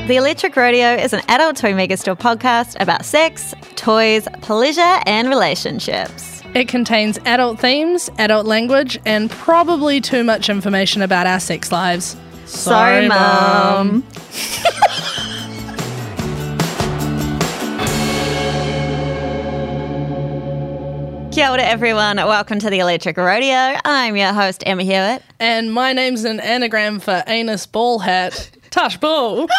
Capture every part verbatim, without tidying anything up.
The Electric Rodeo is an adult toy megastore podcast about sex, toys, pleasure, and relationships. It contains adult themes, adult language, and probably too much information about our sex lives. Sorry, Mum. Kia ora, everyone. Welcome to the Electric Rodeo. I'm your host, Emma Hewitt. And my name's an anagram for anus ball hat. Tush Ball.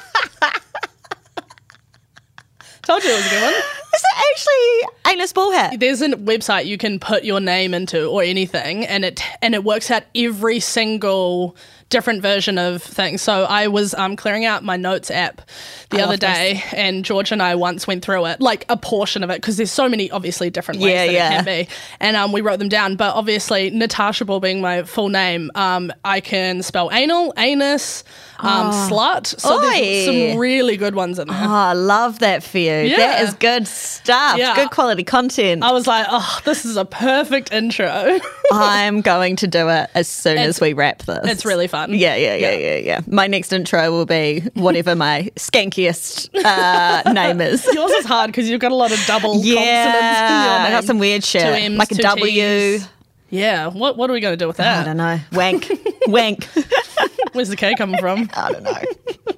Told you it was a good one. Is it actually anus ball hat? There's a website you can put your name into or anything, and it and it works out every single different version of things. So I was um, clearing out my notes app the I other love day, this. and George and I once went through it, like a portion of it, because there's so many obviously different ways Yeah, that yeah. it can be, and um, we wrote them down. But obviously, Natasha Ball being my full name, um, I can spell anal, anus, um, slut. So Oi. there's some really good ones in there. Oh, I love that for you. Yeah. That is good stuff. Yeah. Good quality content. I was like, oh, this is a perfect intro. I'm going to do it as soon It's- as we wrap this. it's really fun. Yeah, yeah, yeah, yeah, yeah. My next intro will be whatever my skankiest uh, name is. Yours is hard because you've got a lot of double consonants in your Yeah, name. I got some weird shit, Two M's, like a two W. T's. Yeah, what what are we going to do with that? I don't know. Wank, wank. Where's the K coming from? I don't know.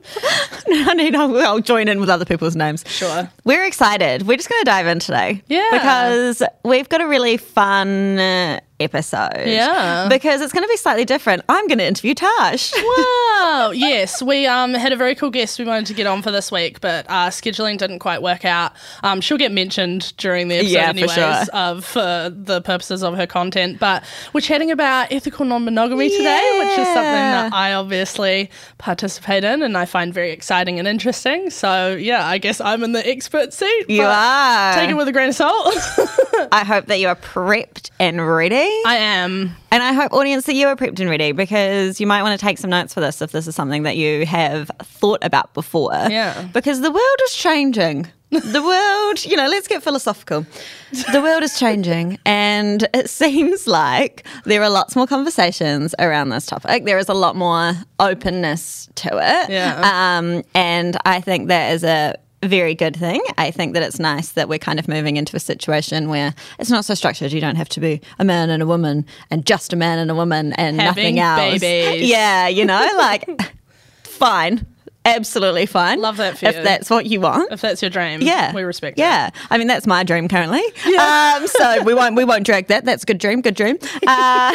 I need. I'll, I'll join in with other people's names. Sure. We're excited. We're just going to dive in today. Yeah. Because we've got a really fun uh, episode. Yeah. Because it's going to be slightly different. I'm going to interview Tash. Wow. Yes, we um had a very cool guest we wanted to get on for this week, but uh, scheduling didn't quite work out. Um, she'll get mentioned during the episode Yeah, for anyways sure. of uh, the purposes of her content. But we're chatting about ethical non-monogamy today, which is something that I obviously participate in and I find very exciting and interesting. So yeah, I guess I'm in the expert seat. You but are. Take it with a grain of salt. I hope that you are prepped and ready. I am. And I hope, audience, that you are prepped and ready, because you might want to take some notes for this if this is something that you have thought about before. Yeah. Because the world is changing. The world, you know, let's get philosophical. The world is changing, and it seems like there are lots more conversations around this topic. There is a lot more openness to it. Yeah. Um, and I think that is a very good thing. I think that it's nice that we're kind of moving into a situation where it's not so structured. You don't have to be a man and a woman and just a man and a woman and Having nothing else. babies. Yeah, you know, like fine. Absolutely fine. Love that for if you. that's what you want. If that's your dream, Yeah, we respect it. Yeah, I mean that's my dream currently. Um, so we won't we won't drag that. That's a good dream. Good dream. Uh,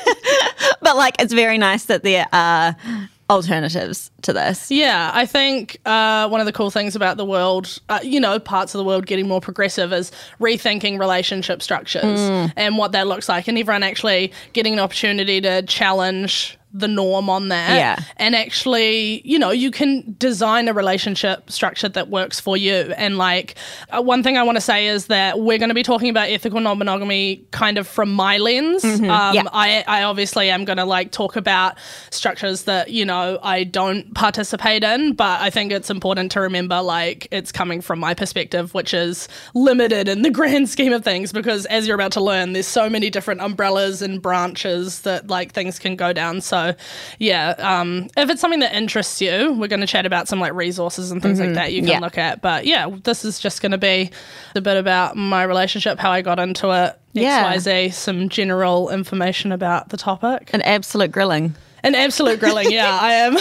but like, it's very nice that there are alternatives to this. Yeah, I think uh, one of the cool things about the world, uh, you know, parts of the world getting more progressive is rethinking relationship structures Mm. and what that looks like, and everyone actually getting an opportunity to challenge the norm on that. Yeah. And actually, you know, you can design a relationship structure that works for you. And like, uh, one thing I want to say is that we're going to be talking about ethical non-monogamy kind of from my lens. Um, Yeah. I, I obviously am going to like talk about structures that, you know, I don't participate in, but I think it's important to remember like it's coming from my perspective, which is limited in the grand scheme of things, because as you're about to learn, there's so many different umbrellas and branches that like things can go down. So yeah, um, if it's something that interests you, we're going to chat about some like resources and things like that you can Yeah. look at. But yeah, this is just going to be a bit about my relationship, how I got into it, Yeah. X Y Z, some general information about the topic. An absolute grilling. An absolute grilling, yeah, I am.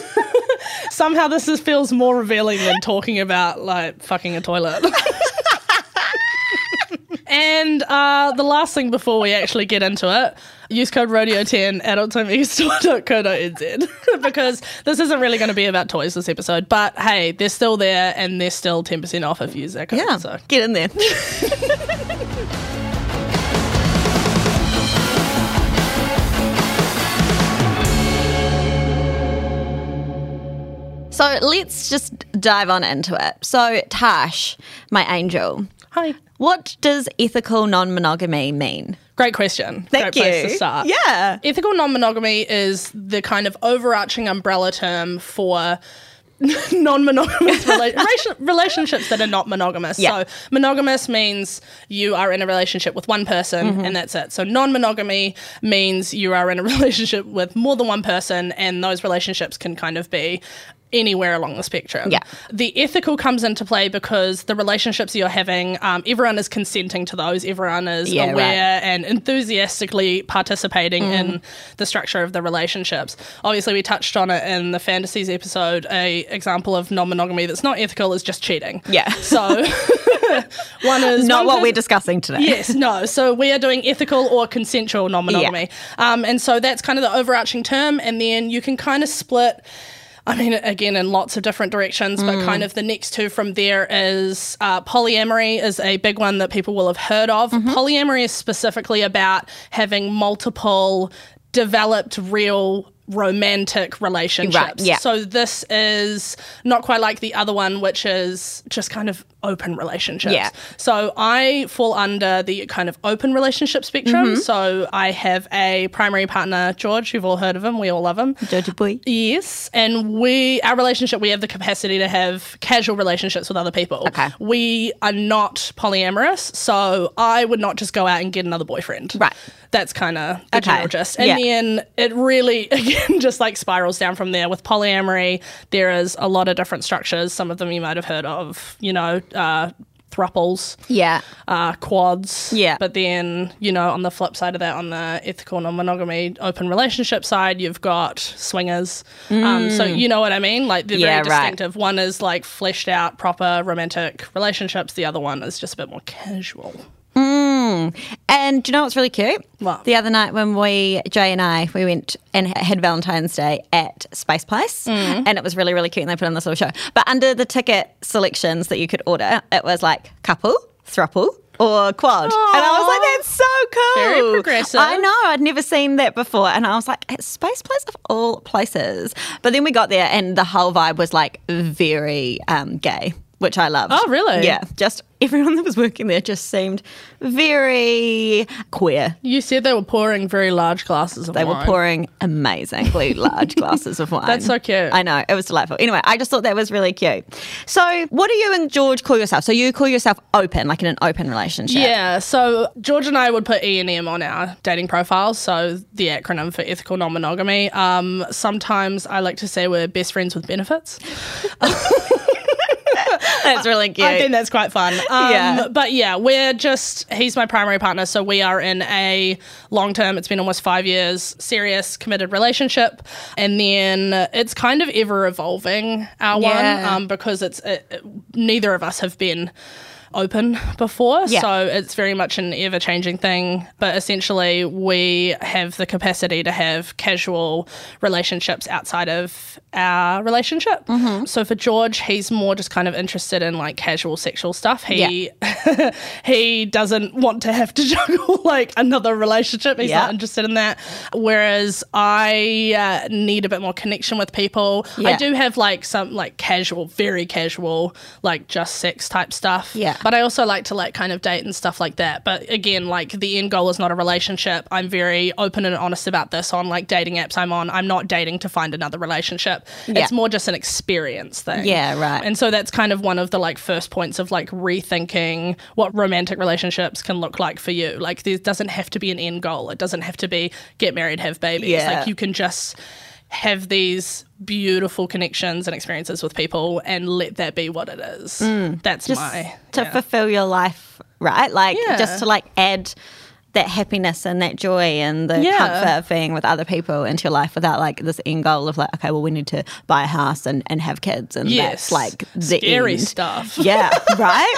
Somehow this is, feels more revealing than talking about like fucking a toilet. And uh, the last thing before we actually get into it, use code rodeo ten at adult toy megastore dot co dot n z because this isn't really going to be about toys this episode, but hey, they're still there and they're still ten percent off if you use that code. Yeah, So. get in there. So let's just dive on into it. So Tash, my angel, Hi. what does ethical non-monogamy mean? Great question. Thank Great place you. to start. Yeah. Ethical non-monogamy is the kind of overarching umbrella term for non-monogamous rela- rela- relationships that are not monogamous. Yeah. So monogamous means you are in a relationship with one person Mm-hmm. and that's it. So non-monogamy means you are in a relationship with more than one person, and those relationships can kind of be anywhere along the spectrum. Yeah. The ethical comes into play because the relationships you're having, um, everyone is consenting to those. Everyone is Yeah, aware right. and enthusiastically participating mm. in the structure of the relationships. Obviously, we touched on it in the fantasies episode. A example of non-monogamy that's not ethical is just cheating. Yeah. So one is not one what person- we're discussing today. Yes, no. So we are doing ethical or consensual non-monogamy. Yeah. Um, and so that's kind of the overarching term. And then you can kind of split, I mean, again, in lots of different directions, but mm. kind of the next two from there is uh, polyamory is a big one that people will have heard of. Mm-hmm. Polyamory is specifically about having multiple developed real romantic relationships. Right, yeah. So this is not quite like the other one, which is just kind of open relationships. Yeah. So I fall under the kind of open relationship spectrum. Mm-hmm. So I have a primary partner, George. You've all heard of him. We all love him. Georgie boy. Yes. And we, our relationship, we have the capacity to have casual relationships with other people. Okay. We are not polyamorous. So I would not just go out and get another boyfriend. Right. That's kind of the Okay. general gist. And Yeah. then it really, again, just like spirals down from there. With polyamory, there is a lot of different structures. Some of them you might have heard of, you know, uh, thruples, Yeah. uh, quads. Yeah. But then, you know, on the flip side of that, on the ethical non-monogamy open relationship side, you've got swingers. Mm. Um, so you know what I mean? Like they're Yeah, very right. distinctive. One is like fleshed out, proper romantic relationships. The other one is just a bit more casual. Mm. And do you know what's really cute? What? The other night when we, Jay and I, we went and had Valentine's Day at Space Place, Mm. and it was really, really cute, and they put on this little show. But under the ticket selections that you could order, it was like couple, thruple, or quad. Aww. And I was like, that's so cool. Very progressive. I know, I'd never seen that before. And I was like, at Space Place of all places. But then we got there and the whole vibe was like very um, gay, which I loved. Oh, really? Yeah, just everyone that was working there just seemed very queer. You said they were pouring very large glasses of They wine. were pouring amazingly large glasses of wine. That's so cute. I know, it was delightful. Anyway, I just thought that was really cute. So what do you and George call yourself? So you call yourself open, like in an open relationship? Yeah, so George and I would put E and M on our dating profiles, so the acronym for ethical non-monogamy. Um, sometimes I like to say we're best friends with benefits. That's really cute. I think that's quite fun. Um, Yeah. But yeah, we're just, he's my primary partner, so we are in a long-term, it's been almost five years, serious, committed relationship. And then it's kind of ever-evolving, our Yeah. one, um, because it's it, it- neither of us have been open before, Yeah. so it's very much an ever-changing thing. But essentially, we have the capacity to have casual relationships outside of our relationship. Mm-hmm. So for George, he's more just kind of interested in like casual sexual stuff. He he doesn't want to have to juggle like another relationship. He's Yeah. not interested in that. Whereas I uh, need a bit more connection with people. I Yeah. do have like some like casual, very casual, like just sex type stuff. Yeah. But I also like to like kind of date and stuff like that. But again, like the end goal is not a relationship. I'm very open and honest about this on like dating apps I'm on. I'm not dating to find another relationship. Yeah. It's more just an experience thing. Yeah, right. And so that's kind of one of the like first points of like rethinking what romantic relationships can look like for you. Like there doesn't have to be an end goal. It doesn't have to be get married, have babies. Yeah. Like you can just have these beautiful connections and experiences with people and let that be what it is. That's Just my to yeah. fulfill your life, right? Like Yeah. just to like add that happiness and that joy and the Yeah. comfort of being with other people into your life without like this end goal of like, okay, well, we need to buy a house and, and have kids. And Yes. that's like the Scary end. stuff. Yeah, right?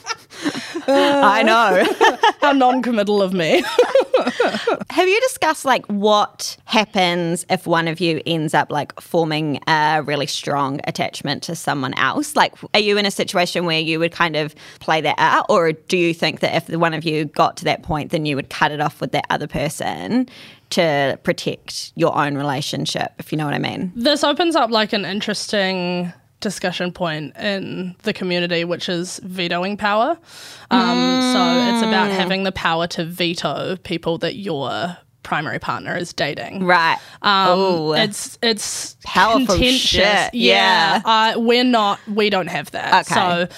I know. How non-committal of me. Have you discussed like what happens if one of you ends up like forming a really strong attachment to someone else? Like, are you in a situation where you would kind of play that out, or do you think that if the one of you got to that point, then you would cut it off with that other person to protect your own relationship, if you know what I mean? This opens up like an interesting discussion point in the community, which is vetoing power. Um, mm. So it's about having the power to veto people that you're primary partner is dating. Right. Um, Ooh. it's it's Powerful contentious. shit. Yeah, Yeah. Uh, we're not. We don't have that. Okay. So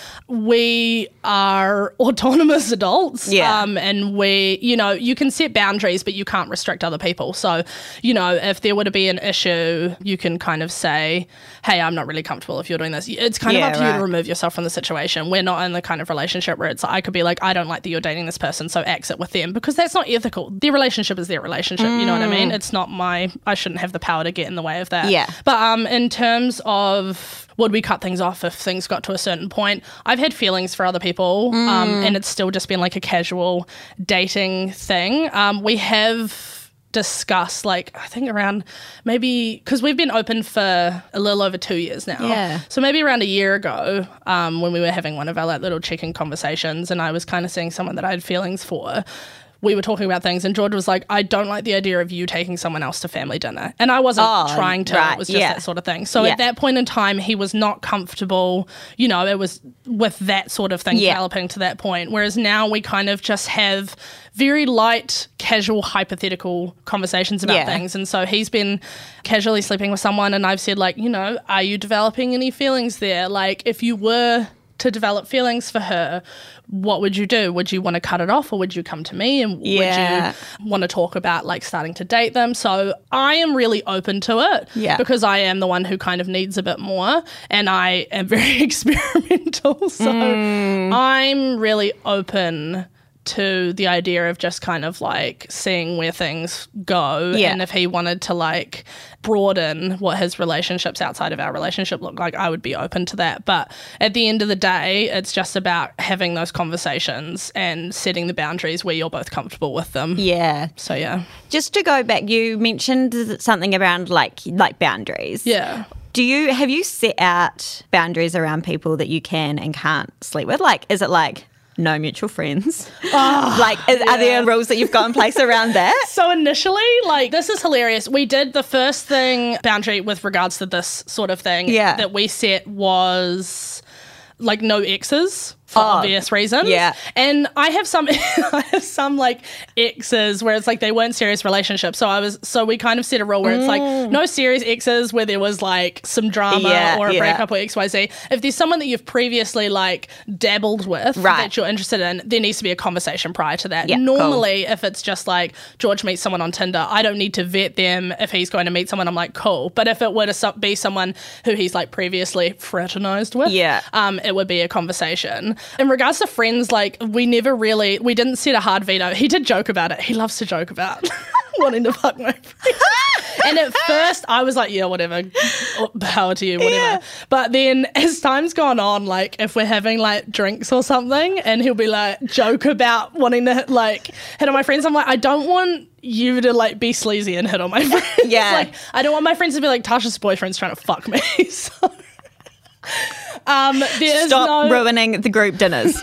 we are autonomous adults. Yeah. Um, and we, you know, you can set boundaries, but you can't restrict other people. So, you know, if there were to be an issue, you can kind of say, "Hey, I'm not really comfortable if you're doing this." It's kind Yeah, of up to you right. to remove yourself from the situation. We're not in the kind of relationship where it's I could be like, "I don't like that you're dating this person, so exit with them," because that's not ethical. Their relationship is their relationship. You know what I mean? It's not my. I shouldn't have the power to get in the way of that. Mm. Yeah. But um, in terms of would we cut things off if things got to a certain point? I've had feelings for other people, Mm. um, and it's still just been like a casual dating thing. Um, we have discussed, like, I think around maybe, because we've been open for a little over two years now. Yeah. So maybe around a year ago, um, when we were having one of our like little check-in conversations and I was kind of seeing someone that I had feelings for, we were talking about things and George was like, I don't like the idea of you taking someone else to family dinner. And I wasn't Oh, trying to, right, it was just yeah. that sort of thing. So Yeah. at that point in time, he was not comfortable, you know, it was with that sort of thing Yeah. developing to that point. Whereas now we kind of just have very light, casual, hypothetical conversations about Yeah. things. And so he's been casually sleeping with someone and I've said like, you know, are you developing any feelings there? Like if you were to develop feelings for her, what would you do? Would you want to cut it off or would you come to me and Yeah. would you want to talk about like starting to date them? So I am really open to it Yeah. because I am the one who kind of needs a bit more and I am very experimental. So Mm. I'm really open to the idea of just kind of like seeing where things go. Yeah. And if he wanted to like broaden what his relationships outside of our relationship look like, I would be open to that. But at the end of the day, it's just about having those conversations and setting the boundaries where you're both comfortable with them. Yeah. So yeah. Just to go back, you mentioned something around like like boundaries. Yeah. Do you have you set out boundaries around people that you can and can't sleep with? Like, is it like no mutual friends? like, is, are there rules that you've got in place around that? So initially, like, this is hilarious. We did the first thing, boundary with regards to this sort of thing Yeah. that we set was like no exes for Oh, obvious reasons. yeah. And I have some I have some like exes where it's like they weren't serious relationships. So I was so we kind of set a rule where it's like no serious exes where there was like some drama Mm. Yeah, or a yeah. breakup or X Y Z. If there's someone that you've previously like dabbled with Right. that you're interested in, there needs to be a conversation prior to that. Yeah, cool. Normally if it's just like George meets someone on Tinder, I don't need to vet them. If he's going to meet someone, I'm like, cool. But if it were to so- be someone who he's like previously fraternized with, Yeah. um, it would be a conversation. In regards to friends, like we never really, we didn't set a hard veto. He did joke about it. He loves to joke about wanting to fuck my friend. And at first I was like, yeah, whatever, power to you, whatever. Yeah. But then as time's gone on, like if we're having like drinks or something and he'll be like joke about wanting to like hit on my friends, I'm like, I don't want you to like be sleazy and hit on my friends. Yeah. Like I don't want my friends to be like, Tasha's boyfriend's trying to fuck me. So um there's Stop no ruining the group dinners.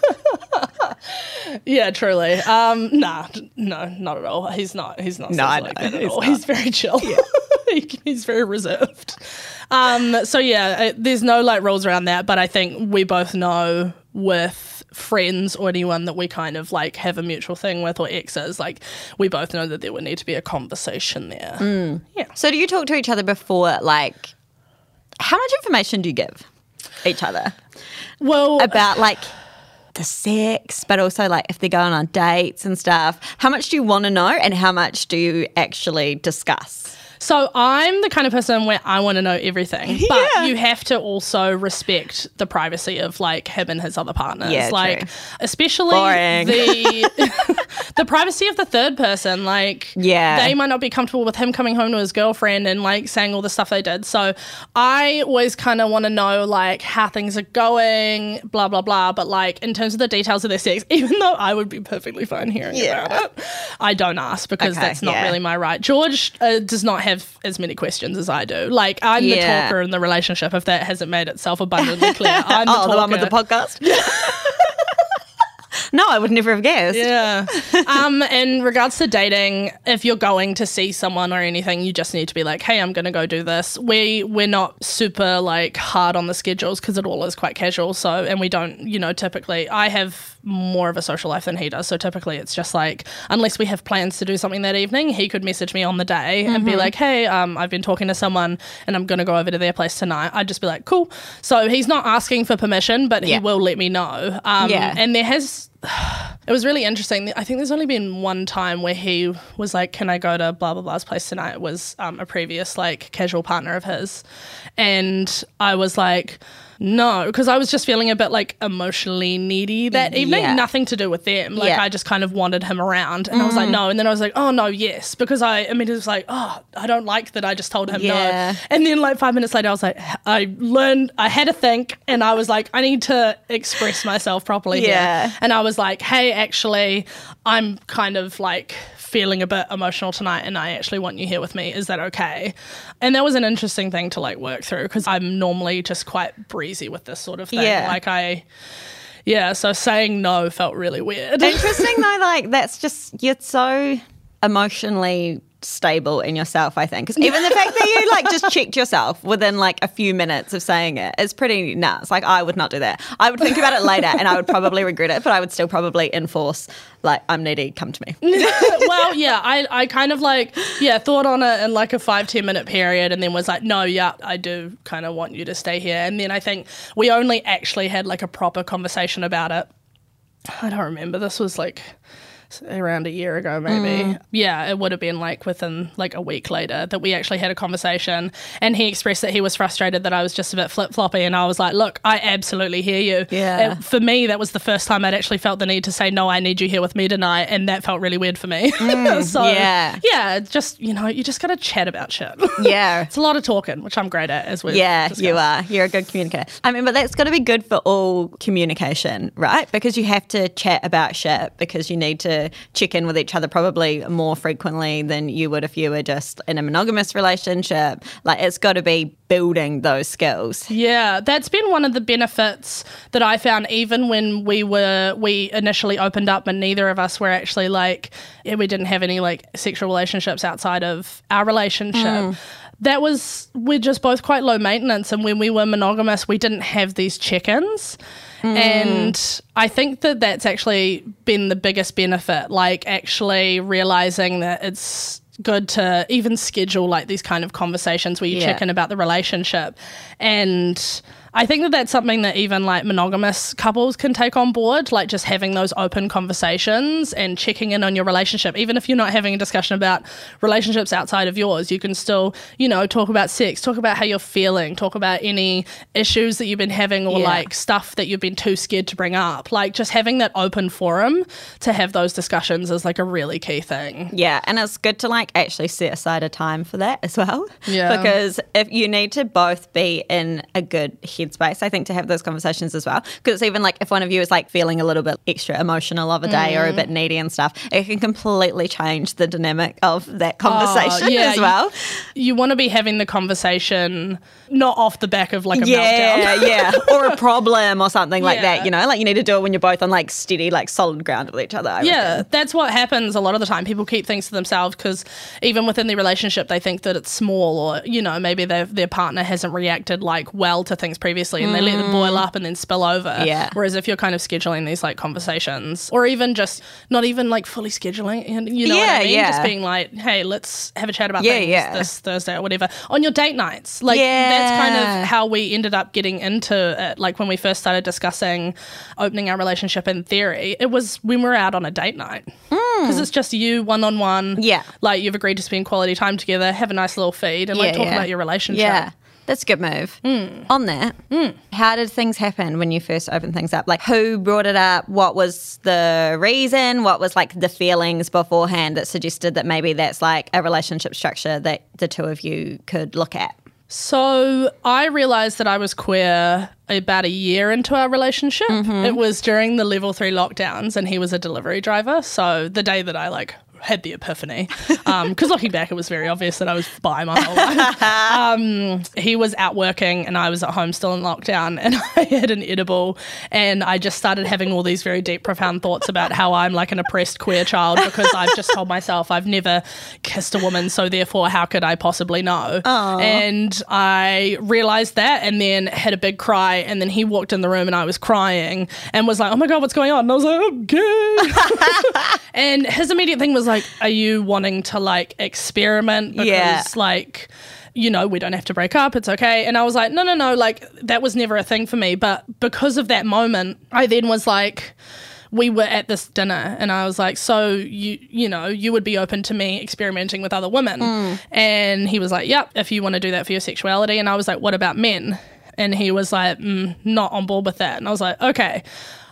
Yeah, truly. Um, nah, d- no, not at all. He's not. He's not. No, I like know, that at he's all. not. He's very chill. He- he's very reserved. Um, so yeah, it, there's no like rules around that. But I think we both know with friends or anyone that we kind of like have a mutual thing with or exes, like we both know that there would need to be a conversation there. Mm. Yeah. So do you talk to each other before, like, how much information do you give each other Well, about, like, the sex, but also, like, if they're going on dates and stuff? How much do you want to know and how much do you actually discuss? So I'm the kind of person where I want to know everything, but Yeah. you have to also respect the privacy of like him and his other partners. Yeah, like true. especially Boring. the the privacy of the third person. Like Yeah. they might not be comfortable with him coming home to his girlfriend and like saying all the stuff they did. So I always kind of want to know like how things are going, blah blah blah. But like in terms of the details of their sex, even though I would be perfectly fine hearing Yeah. about it, I don't ask because Okay, that's not yeah. really my right. George uh, does not have as many questions as I do. Like I'm the Yeah. talker in the relationship. If that hasn't made itself abundantly clear, I'm the Oh, talker. the one with the podcast? No, I would never have guessed. Yeah. um, in regards to dating, if you're going to see someone or anything, you just need to be like, hey, I'm going to go do this. We, we're not super like hard on the schedules because it all is quite casual. So, and we don't, you know, typically I have more of a social life than he does. So typically it's just like, unless we have plans to do something that evening, he could message me on the day mm-hmm. and be like, hey, um, I've been talking to someone and I'm going to go over to their place tonight. I'd just be like, cool. So he's not asking for permission, but yeah. he will let me know. Um, yeah. And there has... It was really interesting. I think there's only been one time where he was like, can I go to blah, blah, blah's place tonight? It was um, a previous, like, casual partner of his. And I was like... No, because I was just feeling a bit like emotionally needy that evening. Yeah. Nothing to do with them. Like yeah. I just kind of wanted him around, and mm. I was like, no. And then I was like, oh no, yes, because I. I mean, it was like, oh, I don't like that. I just told him yeah. no. And then like five minutes later, I was like, I learned. I had to think, and I was like, I need to express myself properly yeah. here. And I was like, hey, actually, I'm kind of like feeling a bit emotional tonight and I actually want you here with me. Is that okay? And that was an interesting thing to like work through because I'm normally just quite breezy with this sort of thing. Yeah. Like I, yeah, so saying no felt really weird. Interesting though, like that's just, you're so emotionally stable in yourself, I think. Because even the fact that you like just checked yourself within like a few minutes of saying it is pretty nuts. Like I would not do that. I would think about it later and I would probably regret it, but I would still probably enforce like, I'm needy, come to me. Well, yeah, I, I kind of like, yeah, thought on it in like a five, ten minute period and then was like, no, yeah, I do kind of want you to stay here. And then I think we only actually had like a proper conversation about it. I don't remember. This was like around a year ago maybe. Mm. Yeah, it would have been like within like a week later that we actually had a conversation and he expressed that he was frustrated that I was just a bit flip-floppy and I was like, look, I absolutely hear you. Yeah. It, for me, that was the first time I'd actually felt the need to say, no, I need you here with me tonight, and that felt really weird for me. Mm, so yeah. yeah, just, you know, you just got to chat about shit. Yeah. It's a lot of talking, which I'm great at as well. Yeah, discussed. You are. You're a good communicator. I mean, but that's got to be good for all communication, right? Because you have to chat about shit because you need to check in with each other probably more frequently than you would if you were just in a monogamous relationship. Like, it's got to be building those skills. Yeah, that's been one of the benefits that I found even when we were, we initially opened up and neither of us were actually like, we didn't have any like sexual relationships outside of our relationship. Mm. That was, we're just both quite low maintenance, and when we were monogamous, we didn't have these check-ins. Mm. And I think that that's actually been the biggest benefit, like actually realizing that it's good to even schedule like these kind of conversations where you yeah. check in about the relationship. And I think that that's something that even like monogamous couples can take on board, like just having those open conversations and checking in on your relationship. Even if you're not having a discussion about relationships outside of yours, you can still, you know, talk about sex, talk about how you're feeling, talk about any issues that you've been having or yeah. like stuff that you've been too scared to bring up. Like just having that open forum to have those discussions is like a really key thing. Yeah, and it's good to like actually set aside a time for that as well. Yeah. Because if you need to both be in a good headspace, I think, to have those conversations as well. Because it's even like if one of you is like feeling a little bit extra emotional of a day mm. or a bit needy and stuff, it can completely change the dynamic of that conversation oh, yeah. as well. You, you want to be having the conversation not off the back of like a yeah, meltdown. yeah, or a problem or something like yeah. that, you know? Like you need to do it when you're both on like steady, like solid ground with each other. I yeah, reckon. That's what happens a lot of the time. People keep things to themselves because even within the relationship they think that it's small, or, you know, maybe their their partner hasn't reacted like well to things previously and mm. they let them boil up and then spill over. Yeah. Whereas if you're kind of scheduling these like conversations, or even just not even like fully scheduling, and you know yeah, what I mean? Yeah. Just being like, hey, let's have a chat about yeah, things yeah. this Thursday or whatever on your date nights. Like yeah. that's kind of how we ended up getting into it. Like when we first started discussing opening our relationship in theory, it was when we were out on a date night. Because mm. it's just you one-on-one. Yeah. Like you've agreed to spend quality time together, have a nice little feed and like yeah, talk yeah. about your relationship. Yeah. That's a good move. Mm. On that, mm. how did things happen when you first opened things up? Like who brought it up? What was the reason? What was like the feelings beforehand that suggested that maybe that's like a relationship structure that the two of you could look at? So I realised that I was queer about a year into our relationship. Mm-hmm. It was during the level three lockdowns and he was a delivery driver. So the day that I like had the epiphany. Because um, looking back, it was very obvious that I was bi my whole life. Um, he was out working and I was at home still in lockdown, and I had an edible, and I just started having all these very deep, profound thoughts about how I'm like an oppressed queer child because I've just told myself I've never kissed a woman, so therefore how could I possibly know? Aww. And I realised that, and then had a big cry, and then he walked in the room and I was crying and was like, oh my God, what's going on? And I was like, okay. And his immediate thing was like, like, are you wanting to like experiment because yeah. like, you know, we don't have to break up, it's okay. And I was like, no, no, no, like that was never a thing for me. But because of that moment, I then was like, we were at this dinner and I was like, so you you know, you would be open to me experimenting with other women? Mm. And he was like, yep, if you want to do that for your sexuality. And I was like, what about men? And he was like, mm, not on board with that. And I was like, okay,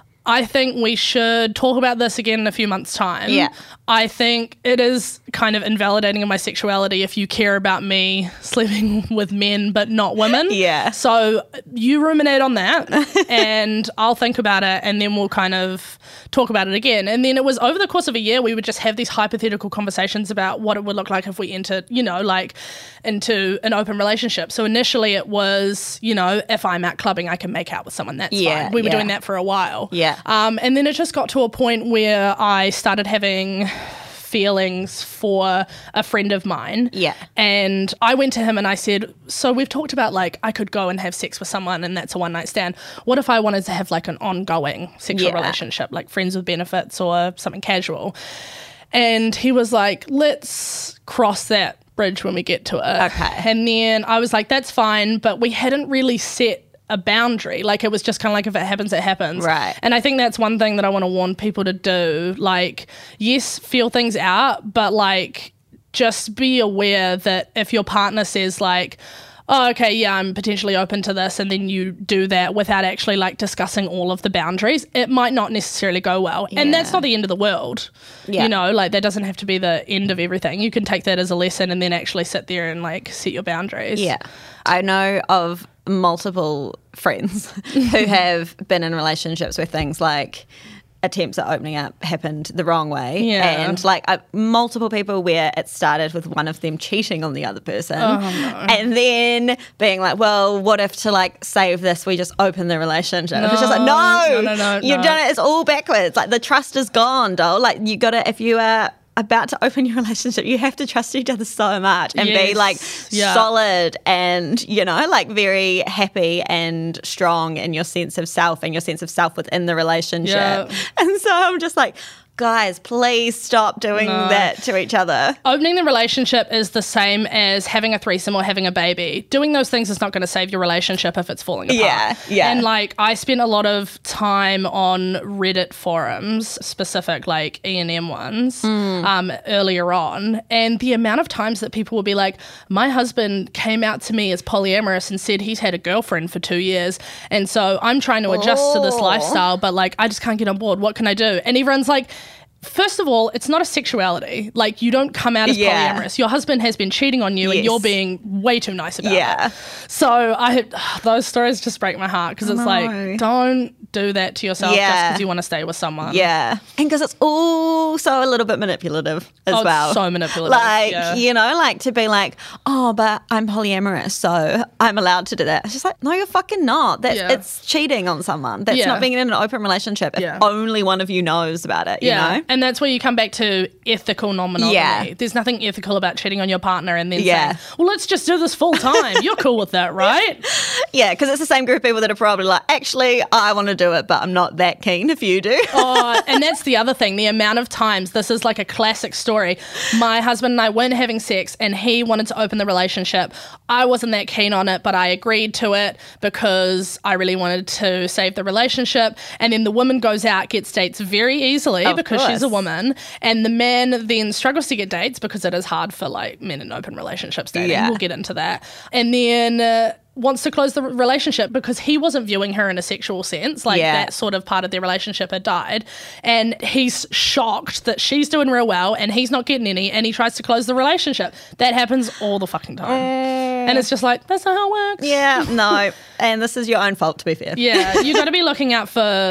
I think we should talk about this again in a few months' time. Yeah. I think it is kind of invalidating of my sexuality if you care about me sleeping with men but not women. Yeah. So you ruminate on that and I'll think about it, and then we'll kind of talk about it again. And then it was over the course of a year, we would just have these hypothetical conversations about what it would look like if we entered, you know, like into an open relationship. So initially it was, you know, if I'm out clubbing, I can make out with someone. That's yeah, fine. We were yeah. doing that for a while. Yeah. Um, and then it just got to a point where I started having feelings for a friend of mine. Yeah. And I went to him and I said, so we've talked about like I could go and have sex with someone and that's a one night stand. What if I wanted to have like an ongoing sexual yeah. relationship, like friends with benefits or something casual? And he was like, let's cross that bridge when we get to it. Okay. And then I was like, that's fine, but we hadn't really set a boundary. Like it was just kind of like, if it happens, it happens. Right. And I think that's one thing that I want to warn people to do. Like, yes, feel things out, but like just be aware that if your partner says like, oh, okay, yeah, I'm potentially open to this, and then you do that without actually like discussing all of the boundaries, it might not necessarily go well. Yeah. And that's not the end of the world. Yeah. You know, like that doesn't have to be the end of everything. You can take that as a lesson and then actually sit there and like set your boundaries. Yeah. I know of multiple friends who have been in relationships where things like attempts at opening up happened the wrong way. Yeah. And like uh, multiple people where it started with one of them cheating on the other person. Oh, no. And then being like, well, what if to like save this, we just open the relationship? No, it's just like, no, no, no, no you've no. done it. It's all backwards. Like the trust is gone, doll. Like you got to, if you are about to open your relationship, you have to trust each other so much and yes. be like yeah. solid and, you know, like very happy and strong in your sense of self and your sense of self within the relationship. Yeah. And so I'm just like, guys, please stop doing no. that to each other. Opening the relationship is the same as having a threesome or having a baby. Doing those things is not going to save your relationship if it's falling apart. Yeah, yeah. And like I spent a lot of time on Reddit forums, specific like E and M ones, mm. um, earlier on, and the amount of times that people will be like, my husband came out to me as polyamorous and said he's had a girlfriend for two years, and so I'm trying to adjust oh. to this lifestyle, but like I just can't get on board. What can I do? And everyone's like, first of all, it's not a sexuality. Like, you don't come out as yeah. polyamorous. Your husband has been cheating on you, yes. and you're being way too nice about yeah. it. So I, those stories just break my heart because it's no. like, don't do that to yourself yeah. just because you want to stay with someone. Yeah. And because it's also a little bit manipulative as oh, well. So manipulative. Like, yeah. you know, like to be like, oh, but I'm polyamorous, so I'm allowed to do that. It's just like, no, you're fucking not. That's, yeah. It's cheating on someone. That's yeah. not being in an open relationship if yeah. only one of you knows about it, yeah. you know? And that's where you come back to ethical non-monogamy. Yeah. There's nothing ethical about cheating on your partner and then yeah. saying, well, let's just do this full time. You're cool with that, right? Yeah, because it's the same group of people that are probably like, actually, I want to do it, but I'm not that keen if you do. Oh, and that's the other thing, the amount of times, this is like a classic story. My husband and I weren't having sex and he wanted to open the relationship. I wasn't that keen on it, but I agreed to it because I really wanted to save the relationship. And then the woman goes out, gets dates very easily of because course. she's a woman. And the man then struggles to get dates because it is hard for like men in open relationships dating. Yeah. We'll get into that. And then uh, wants to close the relationship because he wasn't viewing her in a sexual sense. Like yeah. that sort of part of their relationship had died. And he's shocked that she's doing real well and he's not getting any, and he tries to close the relationship. That happens all the fucking time. Mm. And it's just like, that's not how it works. Yeah, no. And this is your own fault, to be fair. Yeah, you got to be looking out for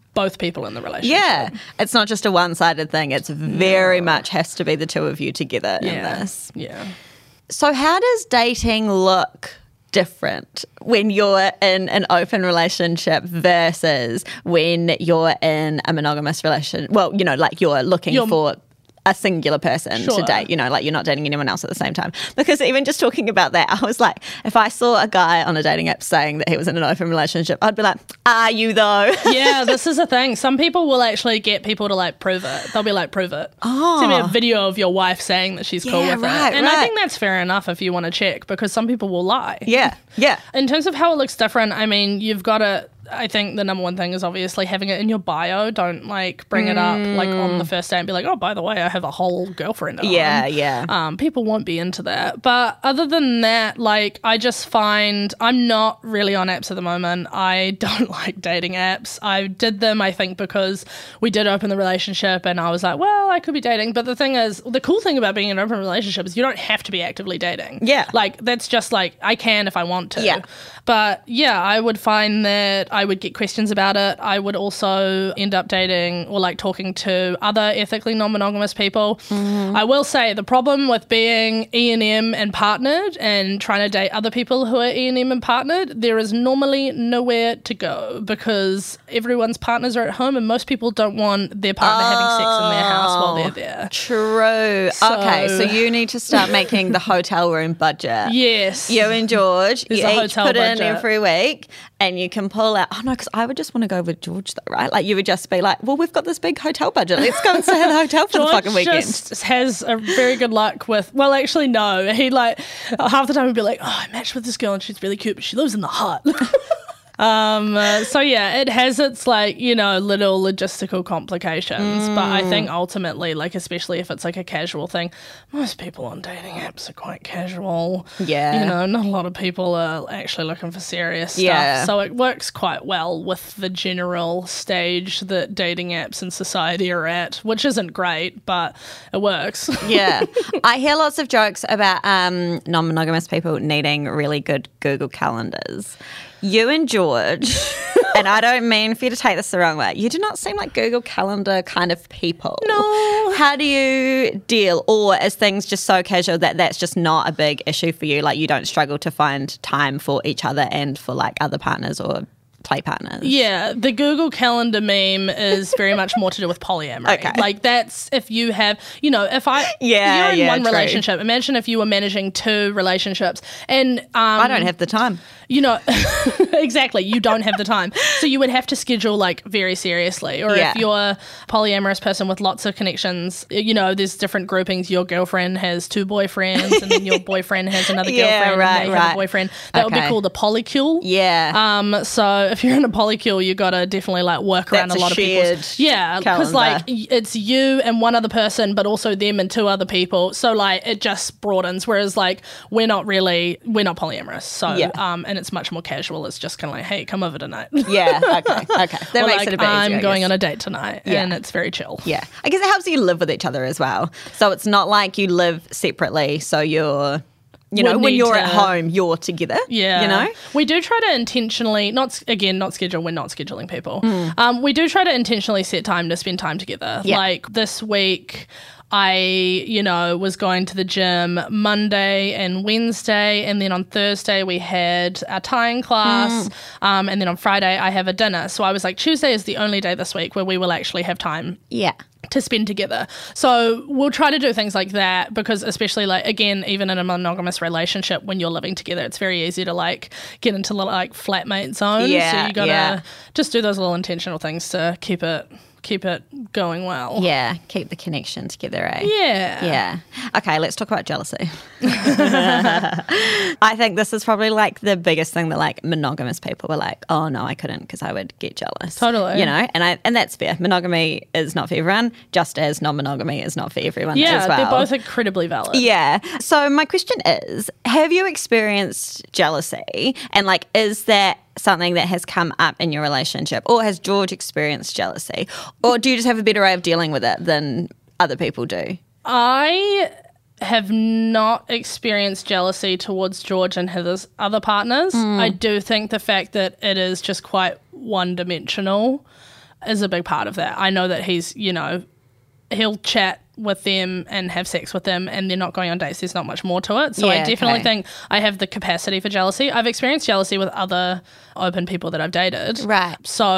both people in the relationship. Yeah. It's not just a one-sided thing. It's very no. much has to be the two of you together yeah. in this. Yeah. So how does dating look different when you're in an open relationship versus when you're in a monogamous relationship? Well, you know, like you're looking you're, for a singular person sure. to date, you know, like you're not dating anyone else at the same time. Because even just talking about that, I was like, if I saw a guy on a dating app saying that he was in an open relationship, I'd be like, are you though? Yeah, this is a thing. Some people will actually get people to like prove it. They'll be like, prove it. Oh. Send me a video of your wife saying that she's cool yeah, with right, it. And right. I think that's fair enough if you want to check, because some people will lie. Yeah, yeah. In terms of how it looks different, I mean, you've got to, I think the number one thing is obviously having it in your bio. Don't like bring it up like on the first day and be like, oh, by the way, I have a whole girlfriend at Yeah, home. yeah. Um, people won't be into that. But other than that, like I just find I'm not really on apps at the moment. I don't like dating apps. I did them, I think, because we did open the relationship and I was like, well, I could be dating. But the thing is, the cool thing about being in an open relationship is you don't have to be actively dating. Yeah. Like that's just like I can if I want to. Yeah. But yeah, I would find that I would get questions about it. I would also end up dating or like talking to other ethically non-monogamous people. Mm-hmm. I will say the problem with being E and M and partnered and trying to date other people who are E and M and partnered, there is normally nowhere to go because everyone's partners are at home and most people don't want their partner oh, having sex in their house while they're there. True. So, okay, so you need to start making the hotel room budget. Yes. You and George, There's you a each hotel put budget. in every week and you can pull out, oh no, because I would just want to go with George though, right? Like you would just be like, well, we've got this big hotel budget. Let's go and stay at the hotel for George the fucking weekend. Just has a very good luck with, well, actually, no. He like, half the time he'd be like, oh, I matched with this girl and she's really cute, but she lives in the hut. Um, uh, so yeah, it has its like, you know, little logistical complications, mm. but I think ultimately, like, especially if it's like a casual thing, most people on dating apps are quite casual. Yeah. You know, not a lot of people are actually looking for serious stuff. Yeah. So it works quite well with the general stage that dating apps in society are at, which isn't great, but it works. Yeah. I hear lots of jokes about um, non-monogamous people needing really good Google calendars. You and George, and I don't mean for you to take this the wrong way, you do not seem like Google Calendar kind of people. No. How do you deal? Or is things just so casual that that's just not a big issue for you? Like you don't struggle to find time for each other and for like other partners or play partners? Yeah, the Google Calendar meme is very much more to do with polyamory. Okay. Like that's if you have, you know, if I, yeah, you're in yeah, one true. relationship, imagine if you were managing two relationships and... Um, I don't have the time. You know, exactly, you don't have the time. So you would have to schedule like very seriously. Or yeah. if you're a polyamorous person with lots of connections, you know, there's different groupings. Your girlfriend has two boyfriends and then your boyfriend has another yeah, girlfriend right, and they right. have a boyfriend. That okay. would be called a polycule. Yeah. Um. So if you're in a polycule, you got to definitely like work around That's a lot a of people's. Yeah, because like it's you and one other person, but also them and two other people. So like it just broadens. Whereas like we're not really, we're not polyamorous. So yeah. um, and it's much more casual. It's just kind of like, hey, come over tonight. Yeah, okay, okay. That or makes like, it a bit easier, I'm going on a date tonight, yeah. and it's very chill. Yeah. I guess it helps you live with each other as well. So it's not like you live separately, so you're, you know, Would when you're to, at home, you're together. Yeah. You know? We do try to intentionally, not again, not schedule, we're not scheduling people. Mm. Um, we do try to intentionally set time to spend time together. Yeah. Like this week... I, you know, was going to the gym Monday and Wednesday, and then on Thursday we had our tying class, mm. um, and then on Friday I have a dinner. So I was like, Tuesday is the only day this week where we will actually have time. Yeah. To spend together. So we'll try to do things like that because especially like, again, even in a monogamous relationship, when you're living together, it's very easy to like get into like flatmate zone. Yeah, so you gotta yeah. just do those little intentional things to keep it keep it going well. Yeah, keep the connection together, eh? Yeah. Yeah. Okay, let's talk about jealousy. I think this is probably like the biggest thing that like monogamous people were like, oh no, I couldn't because I would get jealous. Totally. You know, and I and that's fair. Monogamy is not for everyone, just as non-monogamy is not for everyone yeah, as well. they're both incredibly valid. Yeah. So my question is, have you experienced jealousy? And like, is that something that has come up in your relationship, or has George experienced jealousy, or do you just have a better way of dealing with it than other people do? I have not experienced jealousy towards George and his other partners. Mm. I do think the fact that it is just quite one-dimensional is a big part of that. I know that he's, you know, he'll chat with them and have sex with them and they're not going on dates. There's not much more to it. So Yeah, I definitely okay. think I have the capacity for jealousy. I've experienced jealousy with other open people that I've dated. Right.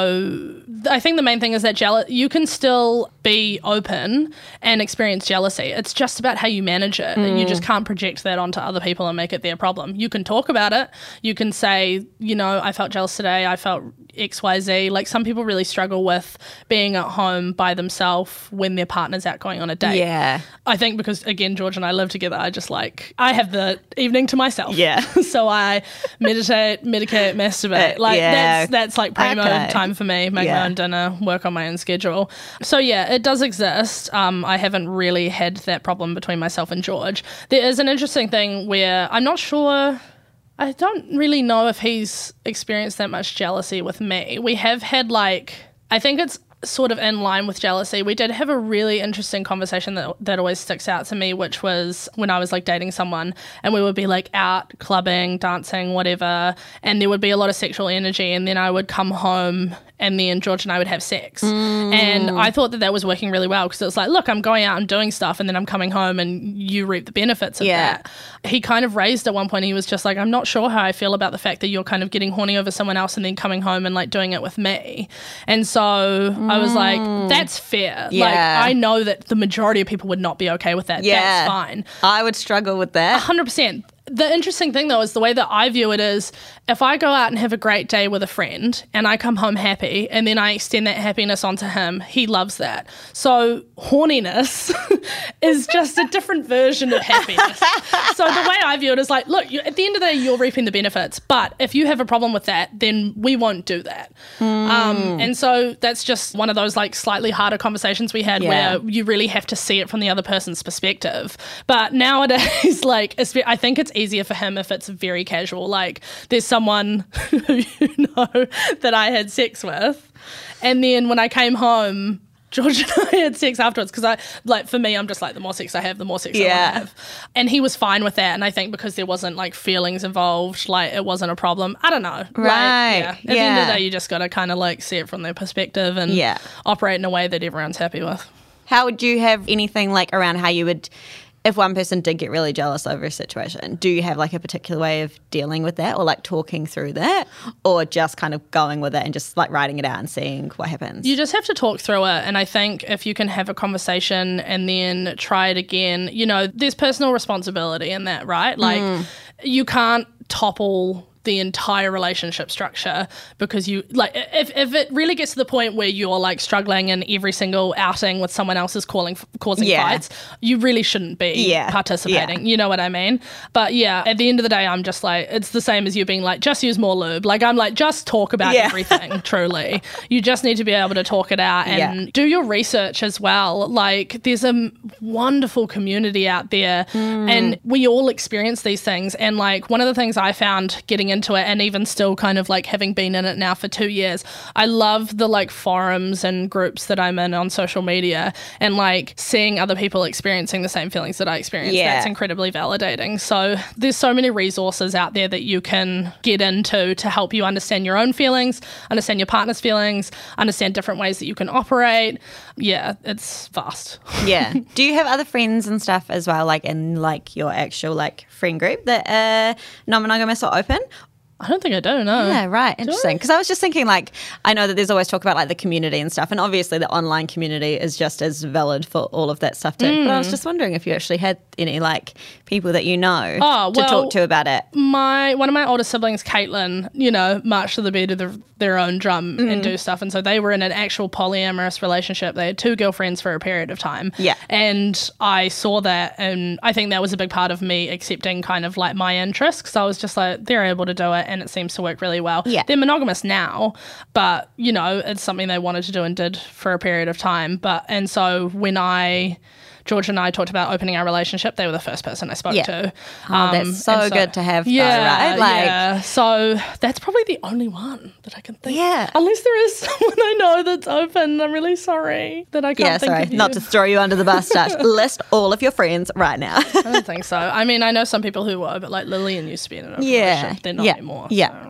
So I think the main thing is that jeal- you can still be open and experience jealousy. It's just about how you manage it. And you just can't project that onto other people and make it their problem. You can talk about it. You can say, you know, I felt jealous today. I felt X Y Z. Like some people really struggle with being at home by themselves when their partner's out going on a date. Yeah. I think because, again, George and I live together, I just like, I have the evening to myself. Yeah. So I meditate, medicate, masturbate. Like yeah. that's that's like primo Okay. time for me. Make Yeah. my own dinner, work on my own schedule. So yeah, it does exist. Um, I haven't really had that problem between myself and George. There is an interesting thing where I'm not sure... I don't really know if he's experienced that much jealousy with me. We have had like, I think it's sort of in line with jealousy. We did have a really interesting conversation that that always sticks out to me, which was when I was like dating someone and we would be like out clubbing, dancing, whatever, and there would be a lot of sexual energy, and then I would come home and then George and I would have sex. Mm. And I thought that that was working really well because it was like, look, I'm going out and doing stuff and then I'm coming home and you reap the benefits of Yeah. that. He kind of raised at one point, he was just like, I'm not sure how I feel about the fact that you're kind of getting horny over someone else and then coming home and like doing it with me. And so I was like, that's fair. Yeah. Like, I know that the majority of people would not be okay with that. Yeah. That's fine. I would struggle with that. one hundred percent. The interesting thing, though, is the way that I view it is if I go out and have a great day with a friend and I come home happy and then I extend that happiness onto him, he loves that. So horniness is just a different version of happiness. So the way I view it is like, look, you, at the end of the day, you're reaping the benefits. But if you have a problem with that, then we won't do that. Mm. Um, and so that's just one of those like slightly harder conversations we had Yeah. where you really have to see it from the other person's perspective. But nowadays, like, espe- I think it's easier for him if it's very casual. Like, there's someone who you know that I had sex with, and then when I came home, George and I had sex afterwards because I, like, for me, I'm just like, the more sex I have, the more sex I Yeah. want to have. And he was fine with that. And I think because there wasn't like feelings involved, like it wasn't a problem. I don't know. Like, Right. yeah. At the end of Yeah. the day, you just got to kind of like see it from their perspective and Yeah. operate in a way that everyone's happy with. How would you have anything like around how you would, if one person did get really jealous over a situation, do you have like a particular way of dealing with that or like talking through that, or just kind of going with it and just like writing it out and seeing what happens? You just have to talk through it. And I think if you can have a conversation and then try it again, you know, there's personal responsibility in that, right? Like you can't topple the entire relationship structure because you like if, if it really gets to the point where you're like struggling in every single outing with someone else is calling causing Yeah. fights, you really shouldn't be Yeah. participating. Yeah. You know what I mean? But yeah, at the end of the day, I'm just like, it's the same as you being like, just use more lube. Like I'm like, just talk about Yeah. everything. Truly, you just need to be able to talk it out and Yeah. do your research as well. Like there's a m- wonderful community out there and we all experience these things. And like one of the things I found getting into it, and even still kind of like having been in it now for two years, I love the like forums and groups that I'm in on social media and like seeing other people experiencing the same feelings that I experience. Yeah. That's incredibly validating. So there's so many resources out there that you can get into to help you understand your own feelings, understand your partner's feelings, understand different ways that you can operate. Yeah, it's vast. Yeah. Do you have other friends and stuff as well, like in like your actual like friend group that are non-monogamous or open? I don't think I do, no. Yeah, right. Interesting. Because I was just thinking, like, I know that there's always talk about like the community and stuff, and obviously the online community is just as valid for all of that stuff too. But I was just wondering if you actually had any like people that you know Oh, to well, talk to about it. My one of my older siblings, Caitlin, you know, march to the beat of the, their own drum Mm-hmm. and do stuff. And so they were in an actual polyamorous relationship. They had two girlfriends for a period of time. Yeah. And I saw that, and I think that was a big part of me accepting kind of like my interests because I was just like, they're able to do it and it seems to work really well. Yeah. They're monogamous now, but, you know, it's something they wanted to do and did for a period of time. But, and so when I... George and I talked about opening our relationship, they were the first person I spoke Yeah. to. Oh, that's so and good to have, though, yeah, right? Like- yeah. So that's probably the only one that I can think. Yeah. Unless there is someone I know that's open. I'm really sorry that I can't Yeah, think sorry, of you. not to throw you under the bus, Dutch. List all of your friends right now. I don't think so. I mean, I know some people who were, but like Lillian used to be in an open Yeah. relationship. They're not Yeah. anymore. Yeah. So.